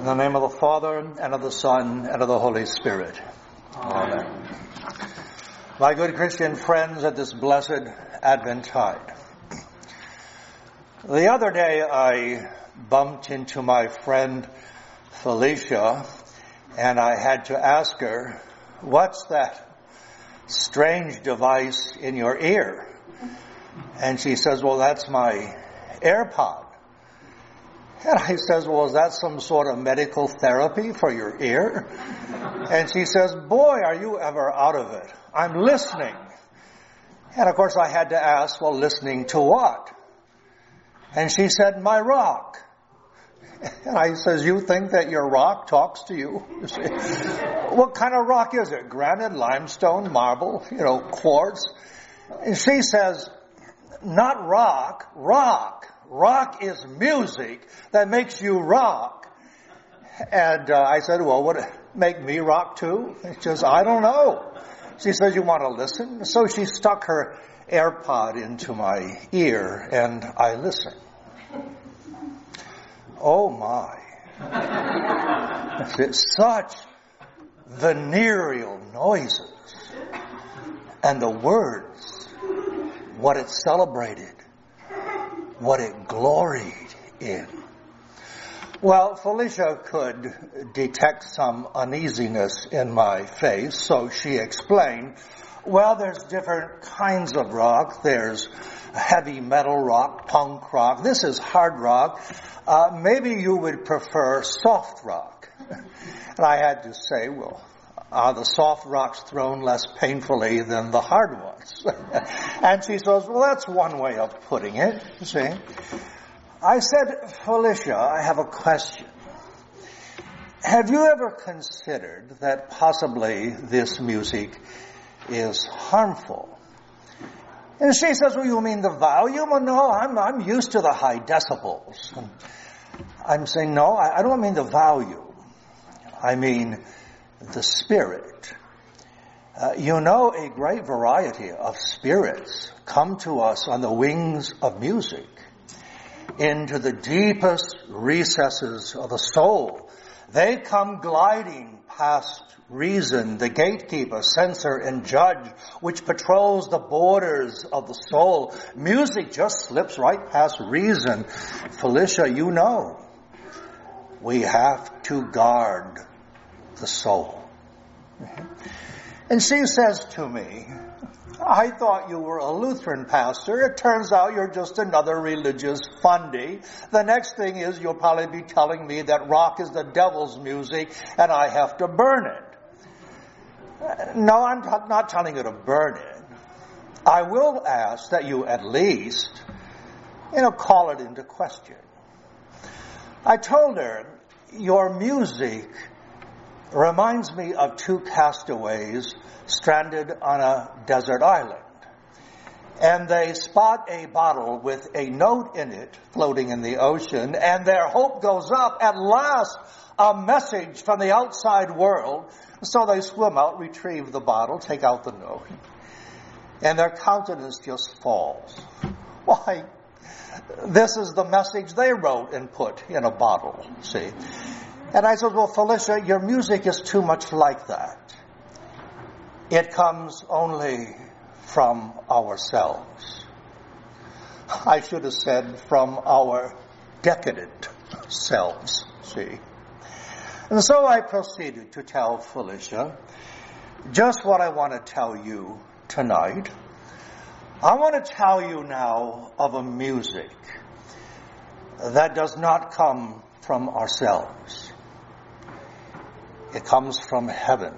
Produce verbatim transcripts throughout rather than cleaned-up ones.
In the name of the Father, and of the Son, and of the Holy Spirit. Amen. Amen. My good Christian friends at this blessed Adventide. The other day I bumped into my friend Felicia, and I had to ask her, what's that strange device in your ear? And she says, well, that's my AirPod. And I says, well, is that some sort of medical therapy for your ear? And she says, boy, are you ever out of it. I'm listening. And of course I had to ask, well, listening to what? And she said, my rock. And I says, you think that your rock talks to you? You see? What kind of rock is it? Granite, limestone, marble, you know, quartz? And she says, not rock, rock. Rock is music that makes you rock. And uh, I said, well, would it make me rock too? She says, I don't know. She says, you want to listen? So she stuck her AirPod into my ear and I listened. Oh my. It's such venereal noises. And the words, what it celebrated, what it gloried in. Well, Felicia could detect some uneasiness in my face, so she explained, well, there's different kinds of rock. There's heavy metal rock, punk rock. This is hard rock. Uh, maybe you would prefer soft rock. And I had to say, well, are the soft rocks thrown less painfully than the hard ones? And she says, well, that's one way of putting it, you see. I said, Felicia, I have a question. Have you ever considered that possibly this music is harmful? And she says, well, you mean the volume? Well, no, I'm, I'm used to the high decibels. And I'm saying, no, I, I don't mean the volume. I mean the spirit. Uh, you know, a great variety of spirits come to us on the wings of music into the deepest recesses of the soul. They come gliding past reason, the gatekeeper, censor, and judge, which patrols the borders of the soul. Music just slips right past reason. Felicia, you know, we have to guard the soul. And she says to me, I thought you were a Lutheran pastor. It turns out you're just another religious fundy. The next thing is you'll probably be telling me that rock is the devil's music and I have to burn it. No, I'm not telling you to burn it. I will ask that you at least, you know, call it into question. I told her, your music reminds me of two castaways stranded on a desert island. And they spot a bottle with a note in it floating in the ocean, and their hope goes up. At last, a message from the outside world. So they swim out, retrieve the bottle, take out the note, and their countenance just falls. Why, this is the message they wrote and put in a bottle, see? And I said, well, Felicia, your music is too much like that. It comes only from ourselves. I should have said from our decadent selves, see. And so I proceeded to tell Felicia just what I want to tell you tonight. I want to tell you now of a music that does not come from ourselves. It comes from heaven.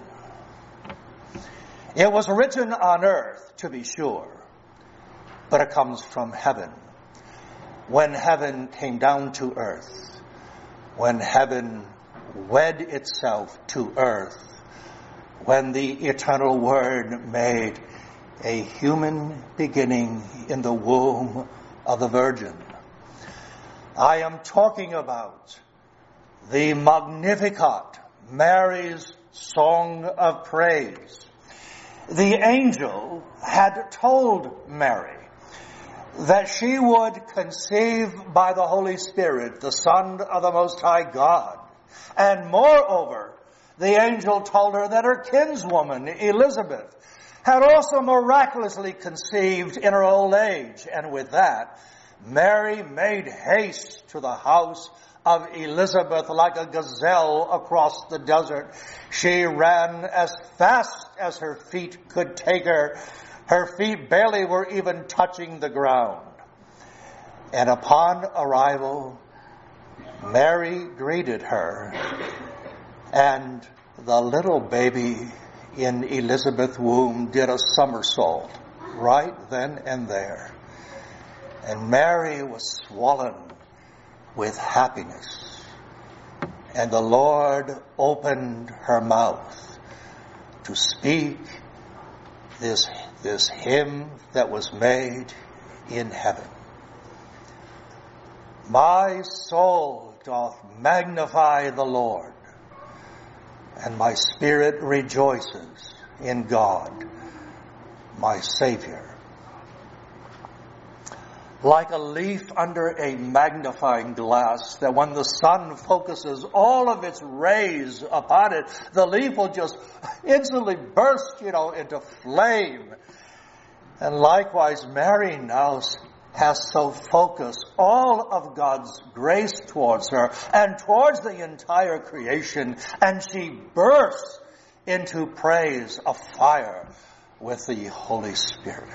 It was written on earth, to be sure, but it comes from heaven. When heaven came down to earth, when heaven wed itself to earth, when the eternal Word made a human beginning in the womb of the Virgin. I am talking about the Magnificat, Mary's song of praise. The angel had told Mary that she would conceive by the Holy Spirit, the Son of the Most High God. And moreover, the angel told her that her kinswoman, Elizabeth, had also miraculously conceived in her old age. And with that, Mary made haste to the house of Elizabeth like a gazelle across the desert. She ran as fast as her feet could take her. Her feet barely were even touching the ground. And upon arrival, Mary greeted her, and the little baby in Elizabeth's womb did a somersault right then and there. And Mary was swollen with happiness. And the Lord opened her mouth to speak this, this hymn that was made in heaven. My soul doth magnify the Lord, and my spirit rejoices in God, my Savior. Like a leaf under a magnifying glass, that when the sun focuses all of its rays upon it, the leaf will just instantly burst, you know, into flame. And likewise, Mary now has so focused all of God's grace towards her and towards the entire creation, and she bursts into praise of fire with the Holy Spirit.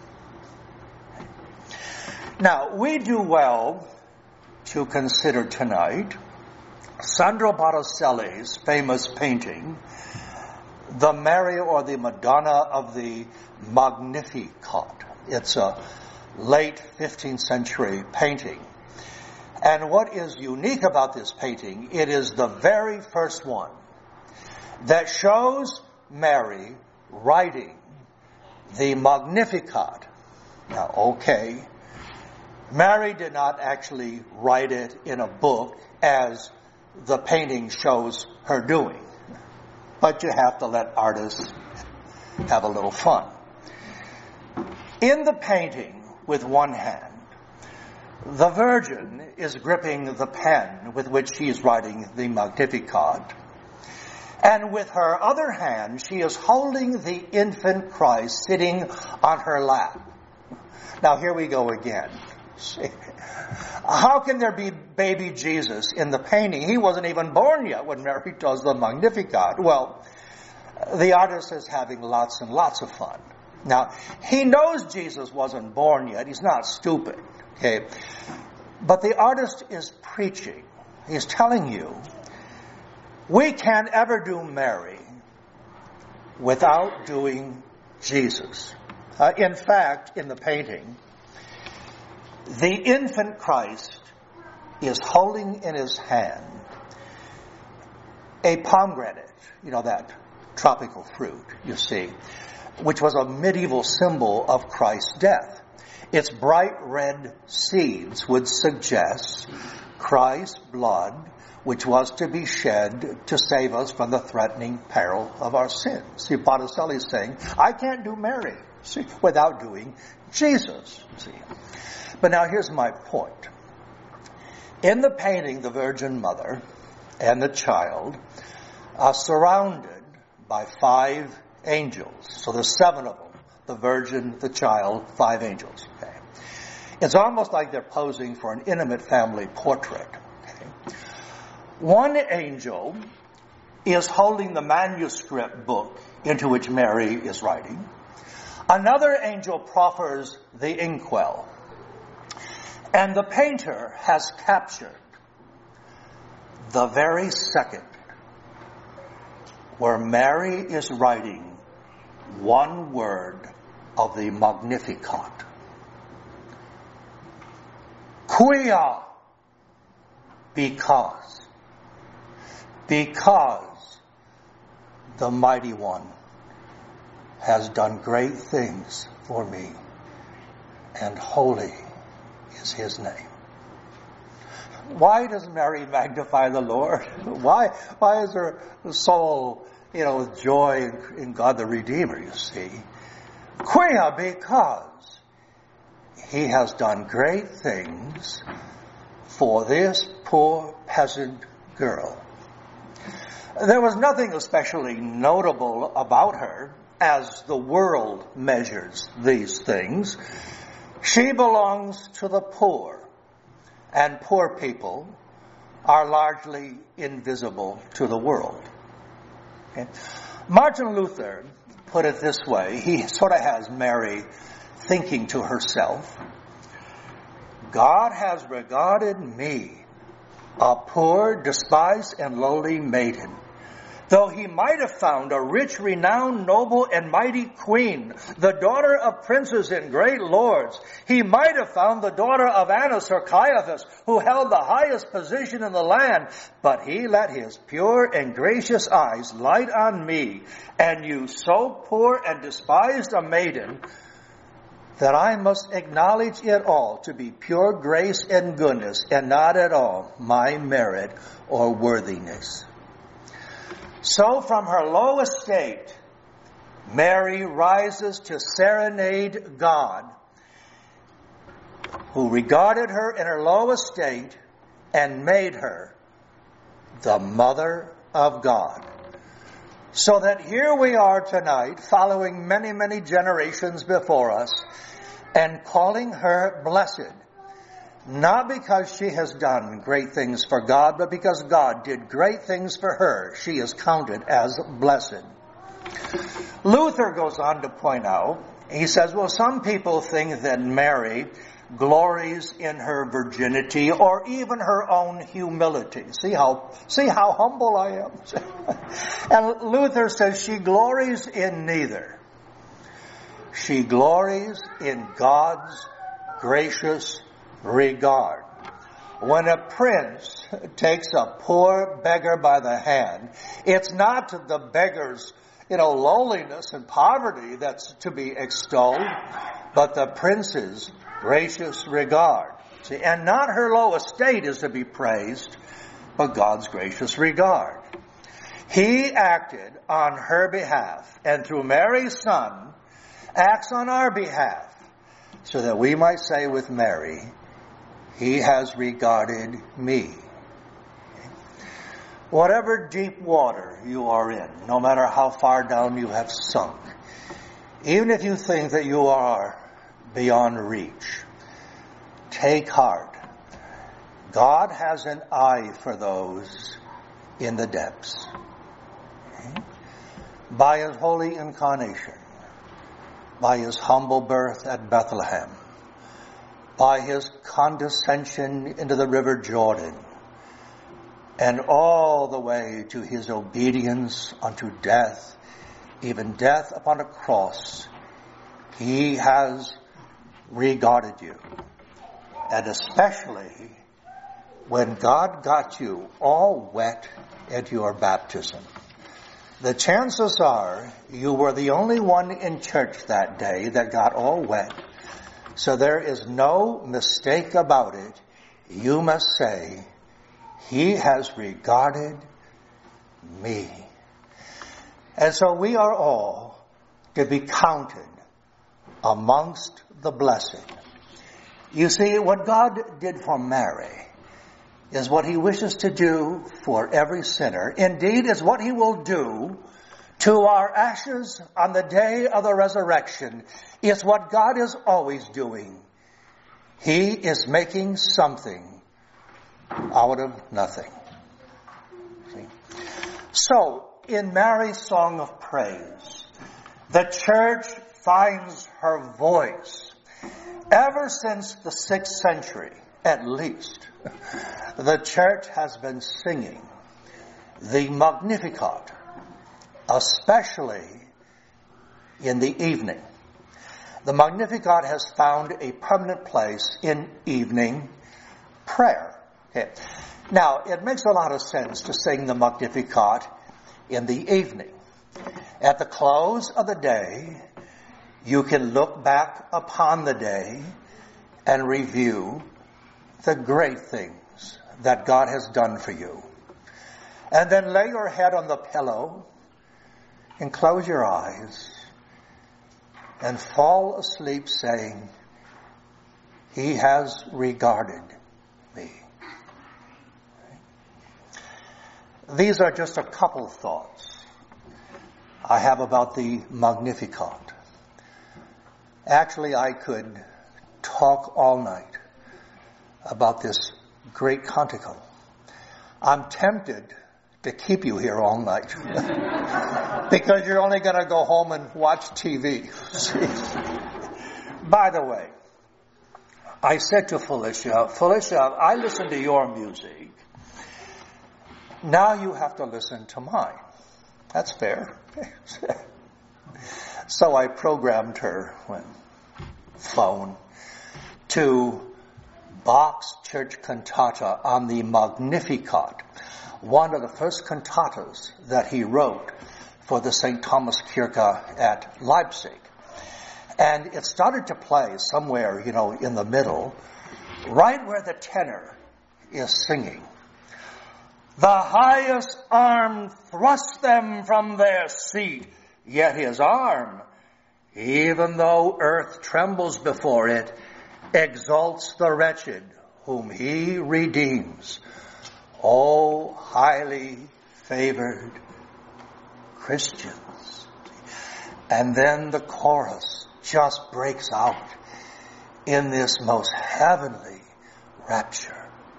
Now, we do well to consider tonight Sandro Botticelli's famous painting, The Mary or the Madonna of the Magnificat. It's a late fifteenth century painting. And what is unique about this painting, it is the very first one that shows Mary writing the Magnificat. Now, okay, Mary did not actually write it in a book as the painting shows her doing. But you have to let artists have a little fun. In the painting, with one hand, the Virgin is gripping the pen with which she is writing the Magnificat. And with her other hand, she is holding the infant Christ sitting on her lap. Now here we go again. How can there be baby Jesus in the painting? He wasn't even born yet when Mary does the Magnificat. Well, the artist is having lots and lots of fun. Now, he knows Jesus wasn't born yet. He's not stupid. Okay? But the artist is preaching. He's telling you, we can't ever do Mary without doing Jesus. Uh, in fact, in the painting, the infant Christ is holding in his hand a pomegranate, you know, that tropical fruit, you see, which was a medieval symbol of Christ's death. Its bright red seeds would suggest Christ's blood, which was to be shed to save us from the threatening peril of our sins. See, Botticelli is saying, I can't do Mary, see, without doing Jesus, see. But now here's my point. In the painting, the Virgin Mother and the child are surrounded by five angels. So there's seven of them. The Virgin, the child, five angels. Okay. It's almost like they're posing for an intimate family portrait. Okay. One angel is holding the manuscript book into which Mary is writing. Another angel proffers the inkwell. And the painter has captured the very second where Mary is writing one word of the Magnificat. Quia, because. Because the Mighty One has done great things for me, and holy is his name. Why does Mary magnify the Lord? Why, why is her soul, you know, with joy in God the Redeemer, you see? Quia, because he has done great things for this poor peasant girl. There was nothing especially notable about her as the world measures these things. She belongs to the poor, and poor people are largely invisible to the world. Okay? Martin Luther put it this way. He sort of has Mary thinking to herself, God has regarded me, a poor, despised, and lowly maiden. Though he might have found a rich, renowned, noble, and mighty queen, the daughter of princes and great lords, he might have found the daughter of Annas or Caiaphas, who held the highest position in the land, but he let his pure and gracious eyes light on me, and you so poor and despised a maiden, that I must acknowledge it all to be pure grace and goodness, and not at all my merit or worthiness. So from her low estate, Mary rises to serenade God, who regarded her in her low estate and made her the mother of God. So that here we are tonight, following many, many generations before us, and calling her blessed. Not because she has done great things for God, but because God did great things for her. She is counted as blessed. Luther goes on to point out, he says, well, some people think that Mary glories in her virginity or even her own humility. See how, see how humble I am? And Luther says she glories in neither. She glories in God's gracious regard. When a prince takes a poor beggar by the hand, it's not the beggar's, you know, lowliness and poverty that's to be extolled, but the prince's gracious regard. See, and not her low estate is to be praised, but God's gracious regard. He acted on her behalf, and through Mary's son, acts on our behalf, so that we might say with Mary, He has regarded me. Whatever deep water you are in, no matter how far down you have sunk, even if you think that you are beyond reach, take heart. God has an eye for those in the depths. By His holy incarnation, by His humble birth at Bethlehem, by His condescension into the river Jordan, and all the way to His obedience unto death, even death upon a cross, He has regarded you. And especially when God got you all wet at your baptism. The chances are you were the only one in church that day that got all wet. So there is no mistake about it. You must say, He has regarded me. And so we are all to be counted amongst the blessed. You see, what God did for Mary is what He wishes to do for every sinner. Indeed, is what He will do to our ashes on the day of the resurrection. It's what God is always doing. He is making something out of nothing. See? So, in Mary's song of praise, the church finds her voice. Ever since the sixth century, at least, the church has been singing the Magnificat, especially in the evening. The Magnificat has found a permanent place in evening prayer. Okay. Now, it makes a lot of sense to sing the Magnificat in the evening. At the close of the day, you can look back upon the day and review the great things that God has done for you. And then lay your head on the pillow and close your eyes and fall asleep saying, He has regarded me. These are just a couple thoughts I have about the Magnificat. Actually, I could talk all night about this great canticle. I'm tempted to keep you here all night because you're only going to go home and watch T V. By the way, I said to Felicia, Felicia, I listen to your music. Now you have to listen to mine. That's fair. So I programmed her when phone to Bach's church cantata on the Magnificat, one of the first cantatas that he wrote for the Saint Thomas Kirche at Leipzig. And it started to play somewhere, you know, in the middle, right where the tenor is singing. The highest arm thrusts them from their seat, yet his arm, even though earth trembles before it, exalts the wretched whom he redeems. O highly favored Christians. And then the chorus just breaks out in this most heavenly rapture.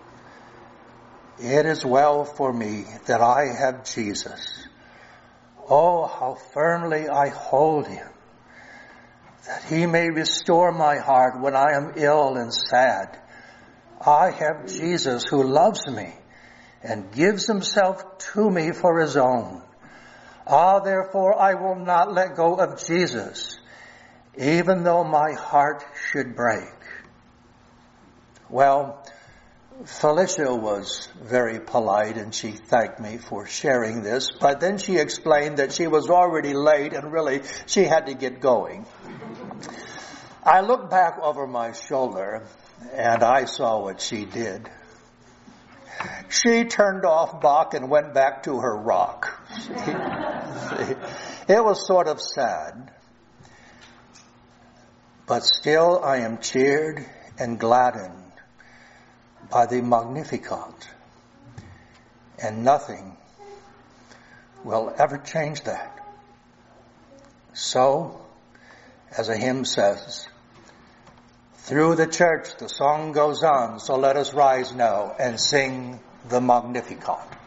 It is well for me that I have Jesus. Oh, how firmly I hold him, that he may restore my heart when I am ill and sad. I have Jesus who loves me and gives himself to me for his own. Ah, therefore I will not let go of Jesus, even though my heart should break. Well, Felicia was very polite and she thanked me for sharing this, but then she explained that she was already late and really she had to get going. I looked back over my shoulder and I saw what she did. She turned off Bach and went back to her rock. It was sort of sad. But still I am cheered and gladdened by the Magnificat. And nothing will ever change that. So, as a hymn says, through the church the song goes on, so let us rise now and sing the Magnificat.